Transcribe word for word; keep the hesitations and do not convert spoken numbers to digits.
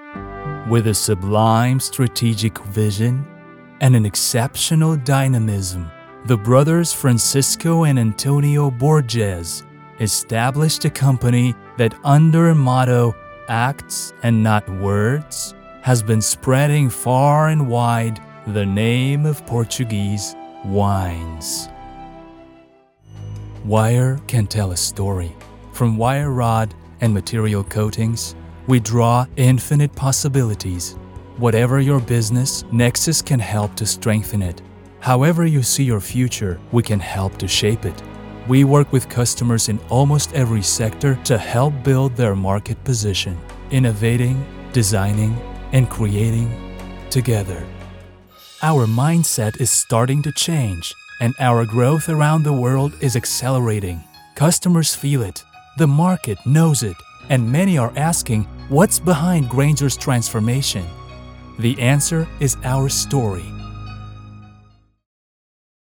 With a sublime strategic vision and an exceptional dynamism, the brothers Francisco and Antonio Borges established a company that, under a motto, "Acts and not words," has been spreading far and wide the name of Portuguese wines. Wire can tell a story. From wire rod and material coatings, we draw infinite possibilities. Whatever your business, Nexus can help to strengthen it. However you see your future, we can help to shape it. We work with customers in almost every sector to help build their market position, innovating, designing, and creating together. Our mindset is starting to change, and our growth around the world is accelerating. Customers feel it, the market knows it, and many are asking, what's behind Grainger's transformation? The answer is our story.